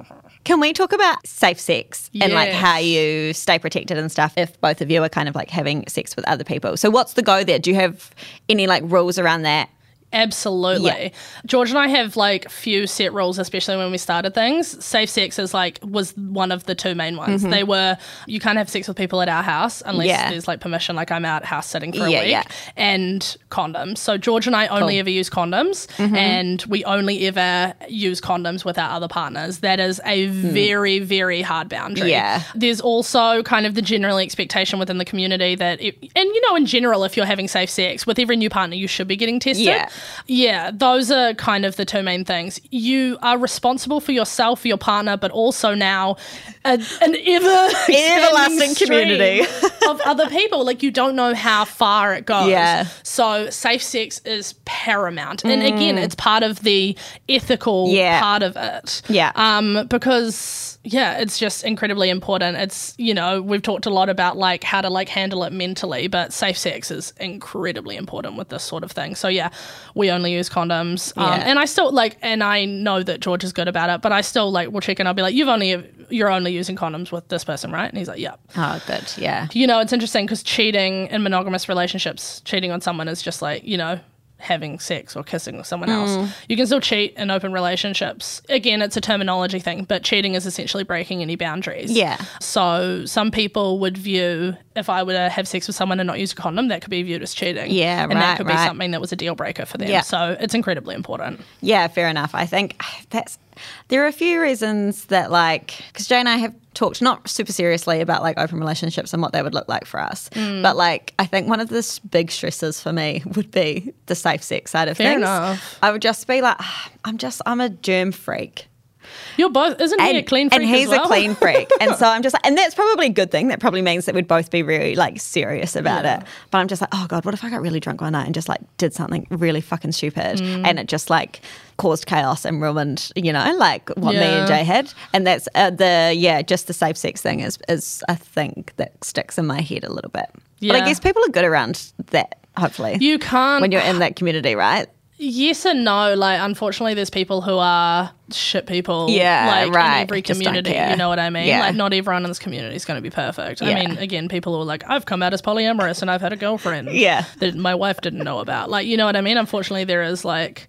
Can we talk about safe sex and like Yes. how you stay protected and stuff if both of you are kind of like having sex with other people? So what's the go there? Do you have any like rules around that? Absolutely. Yeah. George and I have like few set rules, especially when we started things. Safe sex is like was one of the two main ones. Mm-hmm. They were you can't have sex with people at our house unless Yeah. there's like permission, like I'm out house sitting for a Yeah, week. yeah. And condoms. So George and I only Cool. Mm-hmm. ever use condoms and we only ever use condoms with our other partners. That is a very, very hard boundary. Yeah. There's also kind of the general expectation within the community that, it, and you know, in general, if you're having safe sex with every new partner, you should be getting tested. Yeah. Yeah, those are kind of the two main things. You are responsible for yourself, for your partner, but also now a, an ever Everlasting community. of other people. Like you don't know how far it goes. Yeah. So safe sex is paramount, and again, it's part of the ethical Yeah. part of it. Yeah. Um, because yeah, it's just incredibly important. It's, you know, we've talked a lot about like how to like handle it mentally, but safe sex is incredibly important with this sort of thing. So yeah, we only use condoms. Um, Yeah. and I still like, and I know that George is good about it, but I still like will check in. I'll be like, you've only, you're only using condoms with this person, right? And he's like, yeah. Oh, good. Yeah. You know, it's interesting because cheating in monogamous relationships, cheating on someone is just like, you know, having sex or kissing with someone else. Mm. You can still cheat in open relationships. Again, it's a terminology thing, but cheating is essentially breaking any boundaries. Yeah. So some people would view if I were to have sex with someone and not use a condom, that could be viewed as cheating. Yeah, and right, that could be right. something that was a deal breaker for them. Yeah. So it's incredibly important. Yeah, fair enough. I think that's there are a few reasons that like because Jay and I have talked not super seriously about like open relationships and what they would look like for us, Mm. but like I think one of the s- big stresses for me would be the safe sex side of Fair things. enough. I would just be like, "Ah, I'm just I'm a germ freak. You're both, isn't he a clean freak and he's as well? a clean freak. And so I'm just like, and that's probably a good thing. That probably means that we'd both be really like serious about Yeah. it. But I'm just like, oh God, what if I got really drunk one night and just like did something really fucking stupid Mm. and it just like caused chaos and ruined, you know, like what me and Yeah. Jay had. And that's uh, the, yeah, just the safe sex thing is, is a thing that sticks in my head a little bit. But I Yeah. guess people are good around that, hopefully. You can't. when you're in that community, right? Yes and no. Like, unfortunately, there's people who are shit people. Yeah, like right. in every Just don't community. care. You know what I mean? Yeah. Like, not everyone in this community is going to be perfect. I Yeah. mean, again, people who are like, I've come out as polyamorous and I've had a girlfriend. Yeah. That my wife didn't know about. Like, you know what I mean? Unfortunately, there is like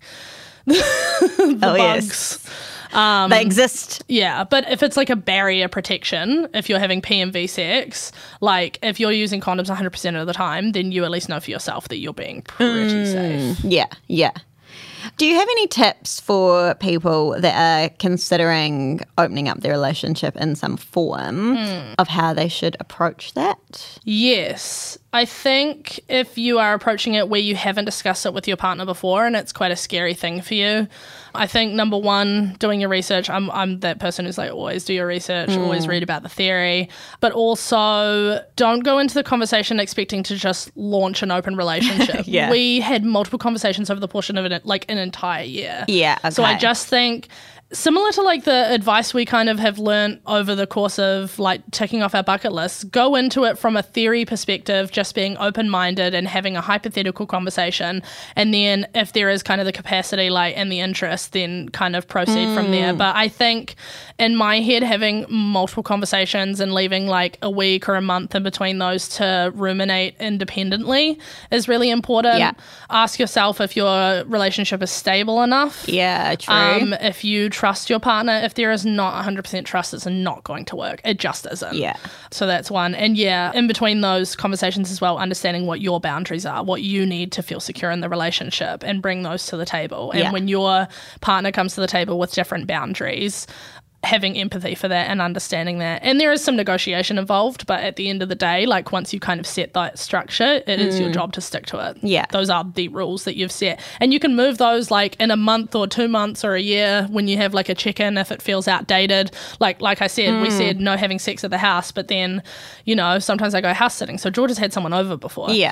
the Oh, bugs. yes. Um, they exist. Yeah, but if it's like a barrier protection, if you're having P M V sex, like if you're using condoms one hundred percent of the time, then you at least know for yourself that you're being pretty safe. Yeah, yeah. Do you have any tips for people that are considering opening up their relationship in some form of how they should approach that? Yes. I think if you are approaching it where you haven't discussed it with your partner before and it's quite a scary thing for you, I think number one, doing your research. I'm I'm that person who's like, always do your research, always read about the theory, but also don't go into the conversation expecting to just launch an open relationship. Yeah. We had multiple conversations over the portion of it, like an entire year. Yeah, So I okay. just think similar to like the advice we kind of have learnt over the course of like ticking off our bucket list, go into it from a theory perspective, just being open-minded and having a hypothetical conversation. And then if there is kind of the capacity like and the interest, then kind of proceed from there. But I think in my head, having multiple conversations and leaving like a week or a month in between those to ruminate independently is really important. Yeah. Ask yourself if your relationship is stable enough. Yeah, true. Um, if you trust your partner, if there is not one hundred percent trust, it's not going to work. It just isn't. Yeah. So that's one. And yeah, in between those conversations as well, understanding what your boundaries are, what you need to feel secure in the relationship and bring those to the table. And Yeah. when your partner comes to the table with different boundaries, having empathy for that and understanding that. And there is some negotiation involved, but at the end of the day, like once you kind of set that structure, it is your job to stick to it. Yeah. Those are the rules that you've set. And you can move those like in a month or two months or a year when you have like a check-in if it feels outdated. Like like I said, we said no having sex at the house, but then, you know, sometimes I go house sitting. So George has had someone over before. yeah.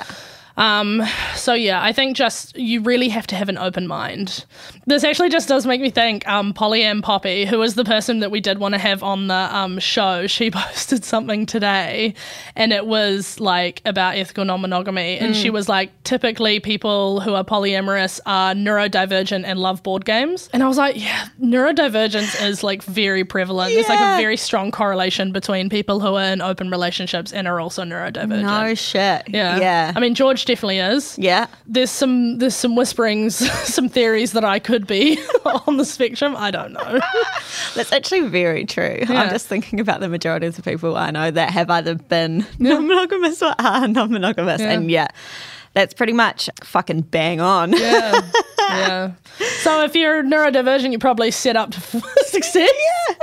Um, so yeah, I think just you really have to have an open mind. This actually just does make me think um, Polyam Poppy, who is the person that we did want to have on the um, show, she posted something today and it was like about ethical non-monogamy and mm. she was like, typically people who are polyamorous are neurodivergent and love board games. And I was like, yeah, neurodivergence is like very prevalent. Yeah. There's like a very strong correlation between people who are in open relationships and are also neurodivergent. No shit. Yeah. Yeah. I mean, George definitely is. Yeah. There's some there's some whisperings, some theories that I could be on the spectrum. I don't know. That's actually very true. Yeah. I'm just thinking about the majority of the people I know that have either been yeah. non-monogamous or are non-monogamous. Yeah. And yeah, that's pretty much fucking bang on. Yeah. Yeah. So if you're neurodivergent, you're probably set up to success. Yeah.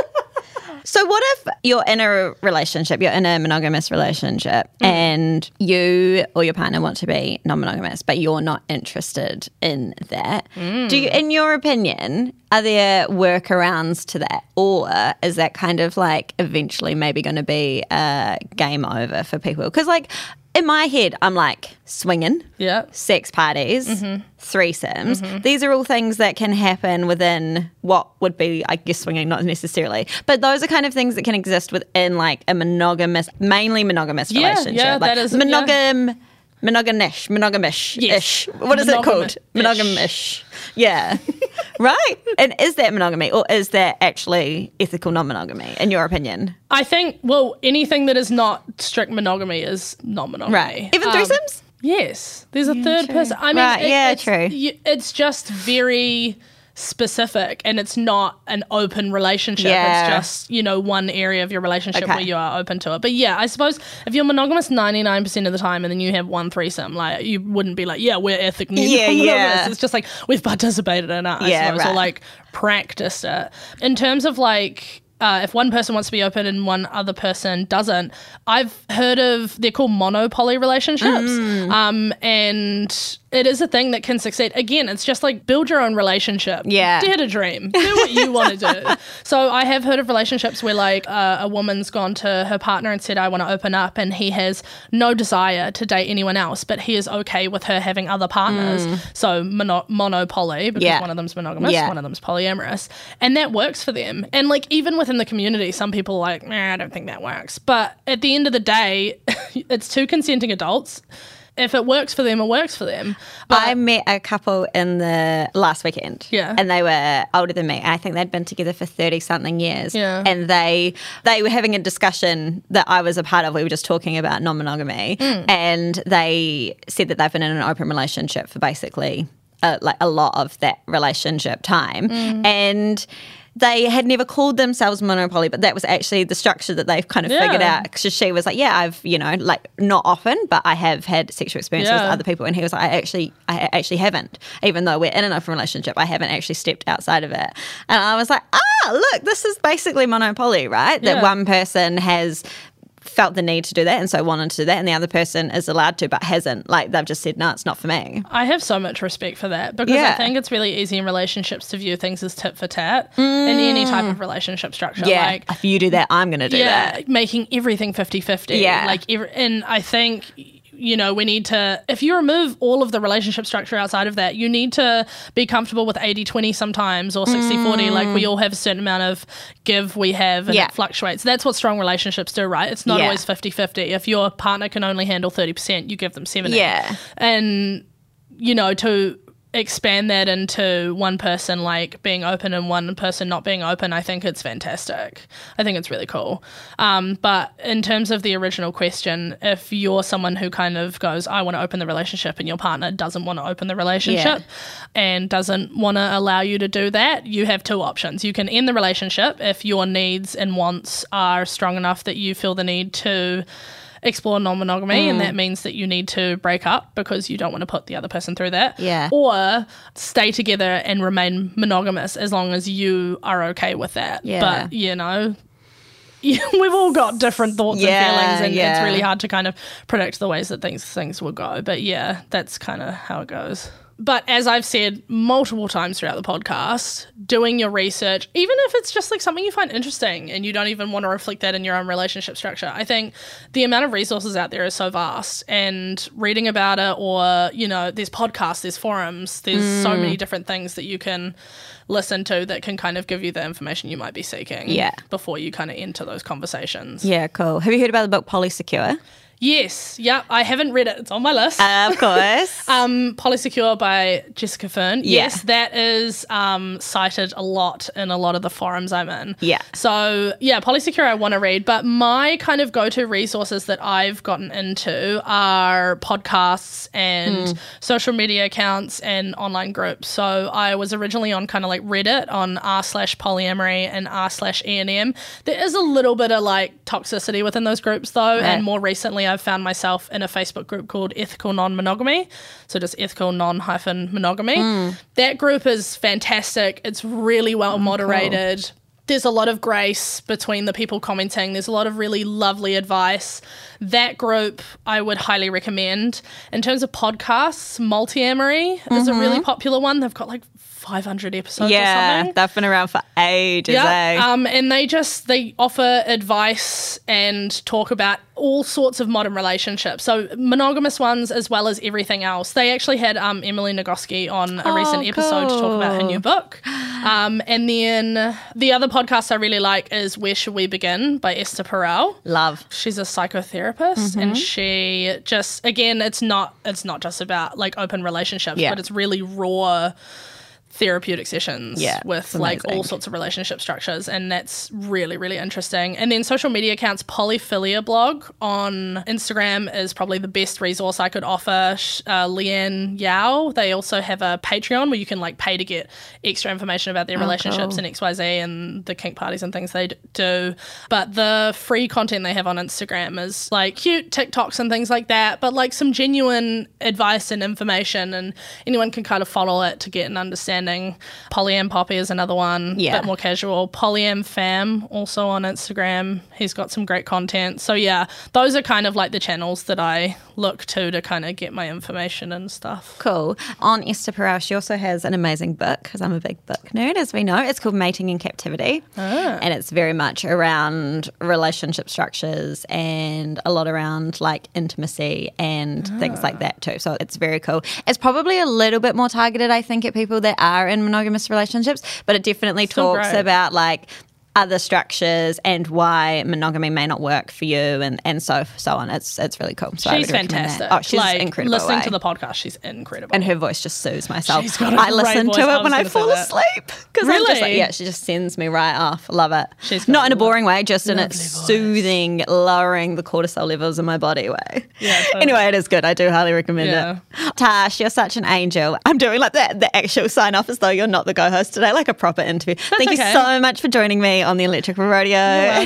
So what if you're in a relationship, you're in a monogamous relationship mm. and you or your partner want to be non-monogamous, but you're not interested in that? Mm. Do you, in your opinion, are there workarounds to that? Or is that kind of like eventually maybe going to be a game over for people? Because like in my head, I'm like swinging, yeah, sex parties, mm-hmm. threesomes. Mm-hmm. These are all things that can happen within what would be, I guess, swinging, not necessarily. But those are kind of things that can exist within like a monogamous, mainly monogamous yeah, relationship. Yeah, like that is monogam, yeah. monogamish, monogamish-ish. Yes. What is it called? Monogamish. Yeah. Right? And is that monogamy or is that actually ethical non-monogamy, in your opinion? I think, well, anything that is not strict monogamy is non-monogamy. Right. Even threesomes? Um, yes. There's a yeah, third true. person. I mean, right, it, yeah, it's, true. It's just very specific and it's not an open relationship. Yeah. It's just, you know, one area of your relationship okay. where you are open to it. But yeah, I suppose if you're monogamous ninety-nine percent of the time and then you have one threesome, like you wouldn't be like, yeah, we're ethically yeah, monogamous. Yeah. It's just like we've participated in it, I yeah, suppose, right. or like practiced it. In terms of like, Uh, if one person wants to be open and one other person doesn't, I've heard of, they're called monopoly relationships. Mm. Um, and it is a thing that can succeed. Again, it's just like build your own relationship. Yeah. Dare to dream. Do what you want to do. So I have heard of relationships where like uh, a woman's gone to her partner and said, I want to open up, and he has no desire to date anyone else, but he is okay with her having other partners. Mm. So mono- monopoly, because yeah. one of them's monogamous, yeah. one of them's polyamorous. And that works for them. And like even with in the community, some people are like, nah, I don't think that works. But at the end of the day, it's two consenting adults. If it works for them, it works for them. But I met a couple in the last weekend. Yeah. And they were older than me. I think they'd been together for thirty-something years. Yeah. And they they were having a discussion that I was a part of. We were just talking about non-monogamy. Mm. And they said that they've been in an open relationship for basically uh, like a lot of that relationship time. Mm. And they had never called themselves monopoly, but that was actually the structure that they've kind of yeah. figured out. Because she was like, yeah, I've, you know, like not often, but I have had sexual experiences yeah. with other people. And he was like, I actually, I actually haven't. Even though we're in an open relationship, I haven't actually stepped outside of it. And I was like, ah, look, this is basically monopoly, right? That yeah. one person has felt the need to do that and so wanted to do that, and the other person is allowed to but hasn't. Like they've just said, no, it's not for me. I have so much respect for that because yeah. I think it's really easy in relationships to view things as tit for tat mm. in any type of relationship structure. Yeah, like, if you do that, I'm going to do yeah, that. Making everything fifty-fifty. Yeah. Like, every, and I think, you know, we need to, if you remove all of the relationship structure outside of that, you need to be comfortable with eighty twenty sometimes or sixty forty. Mm. Like we all have a certain amount of give we have and yeah. it fluctuates. That's what strong relationships do, right? It's not yeah. always fifty-fifty. If your partner can only handle thirty percent, you give them seventy. Yeah. And, you know, to expand that into one person like being open and one person not being open, I think it's fantastic. I think it's really cool. Um, but in terms of the original question, if you're someone who kind of goes, I want to open the relationship, and your partner doesn't want to open the relationship yeah. and doesn't want to allow you to do that, you have two options. You can end the relationship if your needs and wants are strong enough that you feel the need to explore non-monogamy, mm. and that means that you need to break up because you don't want to put the other person through that. Yeah. Or stay together and remain monogamous as long as you are okay with that. Yeah. But, you know, we've all got different thoughts yeah, and feelings, and yeah. it's really hard to kind of predict the ways that things things will go. But yeah, that's kind of how it goes. But as I've said multiple times throughout the podcast, doing your research, even if it's just like something you find interesting and you don't even want to reflect that in your own relationship structure, I think the amount of resources out there is so vast, and reading about it, or, you know, there's podcasts, there's forums, there's mm. so many different things that you can listen to that can kind of give you the information you might be seeking yeah. before you kind of enter those conversations. Yeah, cool. Have you heard about the book Polysecure? Yes, yep. I haven't read it. It's on my list. Uh, of course. um, Polysecure by Jessica Fern. Yeah. Yes, that is um, cited a lot in a lot of the forums I'm in. Yeah. So, yeah, Polysecure I want to read. But my kind of go-to resources that I've gotten into are podcasts and mm. social media accounts and online groups. So I was originally on kind of like Reddit on r slash polyamory and r slash E and M. There is a little bit of like toxicity within those groups though, right. and more recently I've found myself in a Facebook group called Ethical Non-Monogamy, so just ethical non-monogamy. Mm. That group is fantastic. It's really well moderated. Cool. There's a lot of grace between the people commenting. There's a lot of really lovely advice. That group I would highly recommend. In terms of podcasts, Multiamory mm-hmm. is a really popular one. They've got like five hundred episodes yeah, or something. They've been around for ages. Yeah, eh? um, and they just, they offer advice and talk about all sorts of modern relationships. So monogamous ones as well as everything else. They actually had um, Emily Nagoski on a oh, recent episode cool. to talk about her new book. Um, and then the other podcast I really like is Where Should We Begin by Esther Perel. Love. She's a psychotherapist mm-hmm. and she just, again, it's not, it's not just about like open relationships, yeah. but it's really raw therapeutic sessions yeah, with like all sorts of relationship structures, and that's really really interesting. And then social media accounts, Polyphilia blog on Instagram is probably the best resource I could offer. uh, Leanne Yao, they also have a Patreon where you can like pay to get extra information about their oh, relationships cool. and X Y Z and the kink parties and things they d- do. But the free content they have on Instagram is like cute TikToks and things like that, but like some genuine advice and information, and anyone can kind of follow it to get an understanding. Polyam Poppy is another one, a yeah. bit more casual. Polyam Fam also on Instagram. He's got some great content. So yeah, those are kind of like the channels that I look to to kind of get my information and stuff. Cool. On Esther Perel, she also has an amazing book, because I'm a big book nerd, as we know. It's called Mating in Captivity. Ah. And it's very much around relationship structures and a lot around like intimacy and ah. things like that too. So it's very cool. It's probably a little bit more targeted, I think, at people that are in monogamous relationships, but it definitely Still talks great. about like other structures and why monogamy may not work for you, and, and so so on. It's it's really cool. So she's I would fantastic. That. Oh, she's like, incredible. Listening eh? to the podcast, she's incredible. And her voice just soothes myself. She's got a I great listen voice. to I it when was I gonna fall say that. asleep. Because Really? I'm just like, yeah, she just sends me right off. Love it. She's got Not in a lovely- boring way, just in a lovely voice. soothing, lowering the cortisol levels in my body way. Yeah, totally. Anyway, it is good. I do highly recommend Yeah. it. Tash, you're such an angel. I'm doing like the, the actual sign off as though you're not the co-host today, like a proper interview. Thank okay. you so much for joining me on the Electrical Rodeo.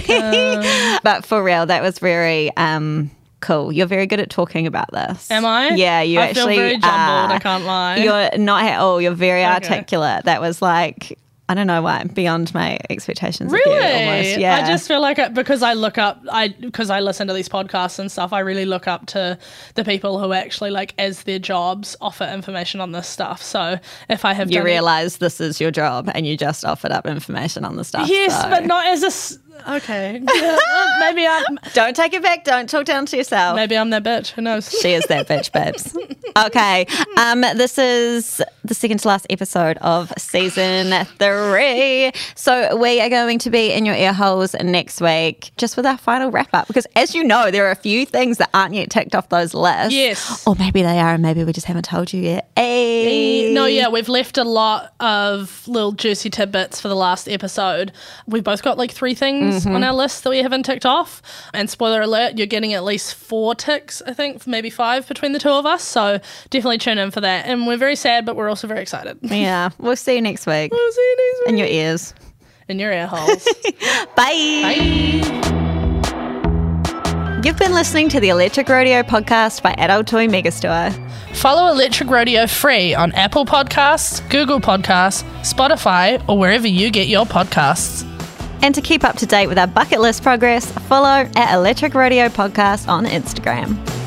But for real, that was very um, cool. You're very good at talking about this. Am I? Yeah, you I actually feel very jumbled, are. I can't lie. You're not at all. You're very Okay. articulate. That was like, I don't know why, beyond my expectations Really? of you almost. Yeah. I just feel like it, because I look up, I because I listen to these podcasts and stuff, I really look up to the people who actually, like, as their jobs, offer information on this stuff. So if I have You done realise this is your job and you just offered up information on the stuff. Yes, so. but not as a... s- Okay. Yeah, maybe I'm... Don't take it back. Don't talk down to yourself. Maybe I'm that bitch. Who knows? She is that bitch, babes. Okay. Um, this is the second to last episode of season three. So we are going to be in your ear holes next week just with our final wrap up, because as you know, there are a few things that aren't yet ticked off those lists. Yes. Or maybe they are and maybe we just haven't told you yet. Hey. No, yeah, we've left a lot of little juicy tidbits for the last episode. We've both got like three things mm-hmm. on our list that we haven't ticked off. And spoiler alert, you're getting at least four ticks, I think, maybe five between the two of us. So definitely tune in for that. And we're very sad, but we're also very excited. Yeah. We'll see you next week. We'll see you next week. In your ears. In your ear holes. Bye. Bye. You've been listening to the Electric Rodeo podcast by Adult Toy Megastore. Follow Electric Rodeo free on Apple Podcasts, Google Podcasts, Spotify, or wherever you get your podcasts. And to keep up to date with our bucket list progress, follow at Electric Rodeo Podcast on Instagram.